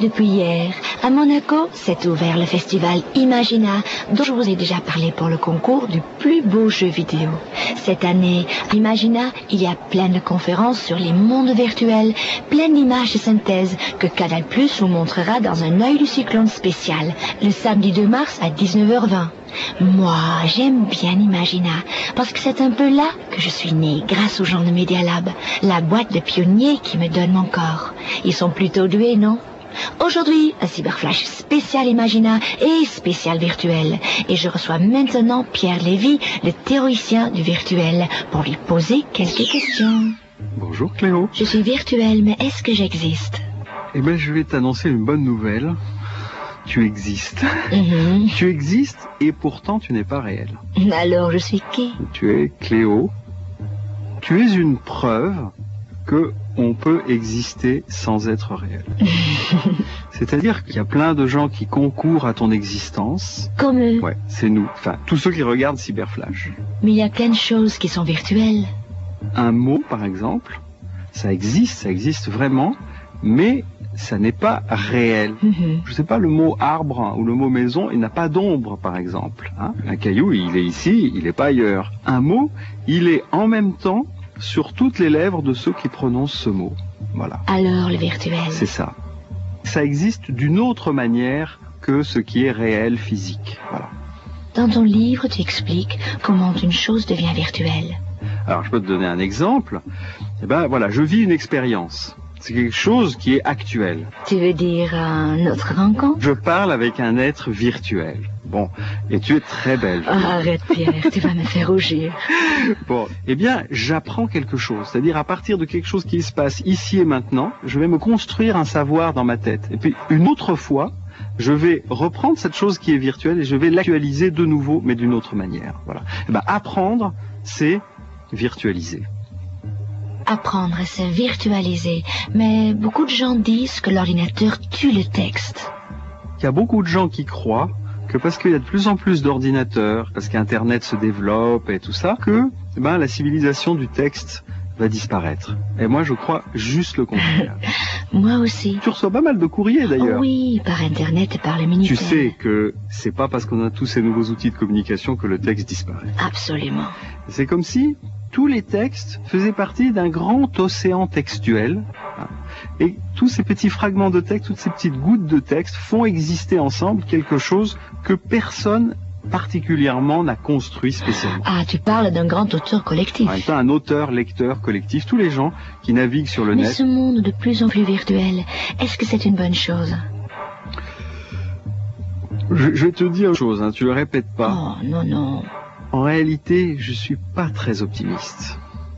Depuis hier, à Monaco, s'est ouvert le festival Imagina, dont je vous ai déjà parlé pour le concours du plus beau jeu vidéo. Cette année, à Imagina, il y a plein de conférences sur les mondes virtuels, plein d'images de synthèse que Canal+ vous montrera dans un œil du cyclone spécial, le samedi 2 mars à 19h20. Moi, j'aime bien Imagina, parce que c'est un peu là que je suis née, grâce aux gens de Media Lab, la boîte de pionniers qui me donne mon corps. Ils sont plutôt doués, non? Aujourd'hui, un cyberflash spécial Imagina et spécial virtuel. Et je reçois maintenant Pierre Lévy, le théoricien du virtuel, pour lui poser quelques questions. Bonjour Cléo. Je suis virtuel, mais est-ce que j'existe? Eh bien, je vais t'annoncer une bonne nouvelle. Tu existes. Tu existes et pourtant tu n'es pas réel. Alors je suis qui? Tu es Cléo. Tu es une preuve que on peut exister sans être réel. C'est-à-dire qu'il y a plein de gens qui concourent à ton existence. Comme eux. Ouais, c'est nous. Enfin, tous ceux qui regardent Cyberflash. Mais il y a plein de choses qui sont virtuelles. Un mot, par exemple, ça existe vraiment, mais ça n'est pas réel. Je sais pas, le mot arbre ou le mot maison, il n'a pas d'ombre, par exemple. Un caillou, il est ici, il n'est pas ailleurs. Un mot, il est en même temps sur toutes les lèvres de ceux qui prononcent ce mot. Voilà. Alors le virtuel. C'est ça. Ça existe d'une autre manière que ce qui est réel, physique. Voilà. Dans ton livre, tu expliques comment une chose devient virtuelle. Alors, je peux te donner un exemple. Eh ben, voilà, je vis une expérience. C'est quelque chose qui est actuel. Tu veux dire un autre rencontre? Je parle avec un être virtuel. Bon, et tu es très belle. Arrête Pierre, tu vas me faire rougir. Bon, eh bien, j'apprends quelque chose. C'est-à-dire, à partir de quelque chose qui se passe ici et maintenant, je vais me construire un savoir dans ma tête. Et puis, une autre fois, je vais reprendre cette chose qui est virtuelle et je vais l'actualiser de nouveau, mais d'une autre manière. Voilà. Eh ben, apprendre, c'est virtualiser. Apprendre, c'est virtualiser. Mais beaucoup de gens disent que l'ordinateur tue le texte. Il y a beaucoup de gens qui croient que parce qu'il y a de plus en plus d'ordinateurs, parce qu'Internet se développe et tout ça, que la civilisation du texte va disparaître. Et moi, je crois juste le contraire. Moi aussi. Tu reçois pas mal de courriers d'ailleurs. Oui, par Internet et par le Minitel. Tu sais que c'est pas parce qu'on a tous ces nouveaux outils de communication que le texte disparaît. Absolument. C'est comme si tous les textes faisaient partie d'un grand océan textuel. Et tous ces petits fragments de texte, toutes ces petites gouttes de texte font exister ensemble quelque chose que personne particulièrement n'a construit spécialement. Ah, tu parles d'un grand auteur collectif. En même temps, un auteur, lecteur, collectif, tous les gens qui naviguent sur le net. Mais ce monde de plus en plus virtuel, est-ce que c'est une bonne chose? Je vais te dire une chose, tu le répètes pas. Oh, non, non. En réalité, je suis pas très optimiste.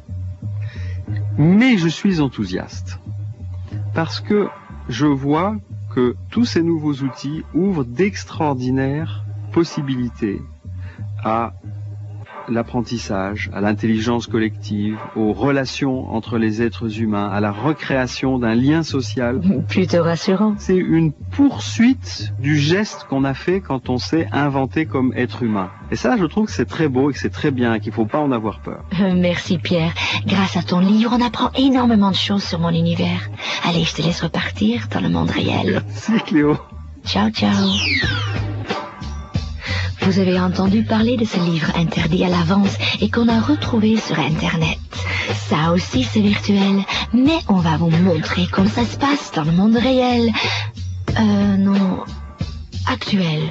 Mais je suis enthousiaste. Parce que je vois que tous ces nouveaux outils ouvrent d'extraordinaires possibilités à l'apprentissage, à l'intelligence collective, aux relations entre les êtres humains, à la recréation d'un lien social. Plutôt rassurant. C'est une poursuite du geste qu'on a fait quand on s'est inventé comme être humain. Et ça, je trouve que c'est très beau et que c'est très bien, qu'il ne faut pas en avoir peur. Merci Pierre. Grâce à ton livre, on apprend énormément de choses sur mon univers. Allez, je te laisse repartir dans le monde réel. Merci Cléo. Ciao, ciao. Vous avez entendu parler de ce livre interdit à l'avance et qu'on a retrouvé sur Internet. Ça aussi c'est virtuel, mais on va vous montrer comment ça se passe dans le monde réel. Non, actuel.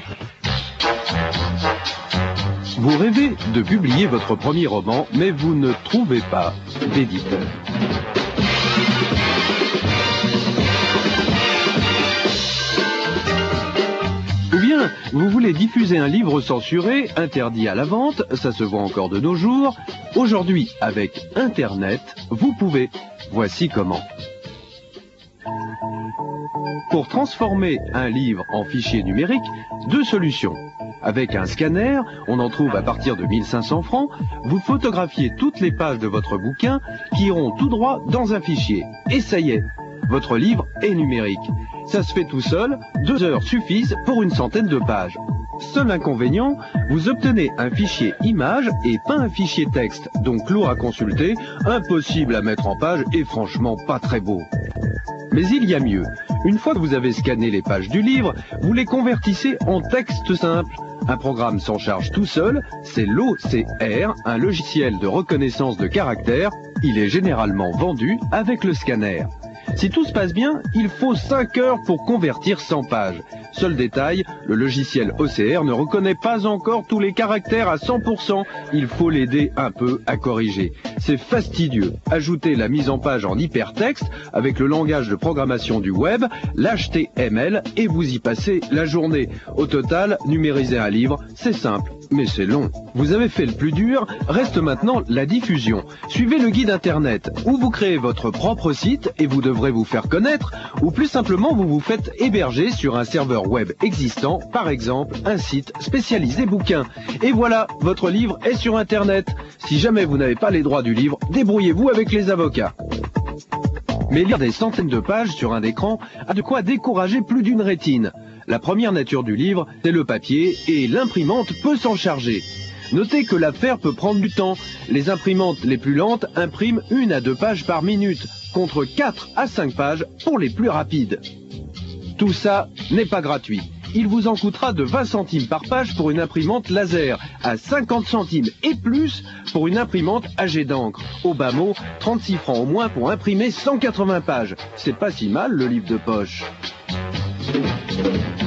Vous rêvez de publier votre premier roman, mais vous ne trouvez pas d'éditeur. Ou bien, vous voulez diffuser un livre censuré, interdit à la vente, ça se voit encore de nos jours. Aujourd'hui, avec Internet, vous pouvez. Voici comment. Pour transformer un livre en fichier numérique, deux solutions. Avec un scanner, on en trouve à partir de 1500 francs, vous photographiez toutes les pages de votre bouquin qui iront tout droit dans un fichier. Et ça y est, votre livre est numérique. Ça se fait tout seul, 2 heures suffisent pour une centaine de pages. Seul inconvénient, vous obtenez un fichier image et pas un fichier texte, donc lourd à consulter, impossible à mettre en page et franchement pas très beau. Mais il y a mieux. Une fois que vous avez scanné les pages du livre, vous les convertissez en texte simple. Un programme s'en charge tout seul, c'est l'OCR, un logiciel de reconnaissance de caractères. Il est généralement vendu avec le scanner. Si tout se passe bien, il faut 5 heures pour convertir 100 pages. Seul détail, le logiciel OCR ne reconnaît pas encore tous les caractères à 100%. Il faut l'aider un peu à corriger. C'est fastidieux. Ajoutez la mise en page en hypertexte avec le langage de programmation du web, l'HTML, et vous y passez la journée. Au total, numériser un livre, c'est simple, mais c'est long. Vous avez fait le plus dur, reste maintenant la diffusion. Suivez le guide internet, où vous créez votre propre site et vous devrez vous faire connaître, ou plus simplement vous vous faites héberger sur un serveur web existant, par exemple un site spécialisé bouquins. Et voilà, votre livre est sur internet. Si jamais vous n'avez pas les droits du livre, débrouillez-vous avec les avocats. Mais lire des centaines de pages sur un écran a de quoi décourager plus d'une rétine. La première nature du livre, c'est le papier, et l'imprimante peut s'en charger. Notez que l'affaire peut prendre du temps. Les imprimantes les plus lentes impriment 1 à 2 pages par minute, contre 4 à 5 pages pour les plus rapides. Tout ça n'est pas gratuit. Il vous en coûtera de 20 centimes par page pour une imprimante laser, à 50 centimes et plus pour une imprimante à jet d'encre. Au bas mot, 36 francs au moins pour imprimer 180 pages. C'est pas si mal le livre de poche.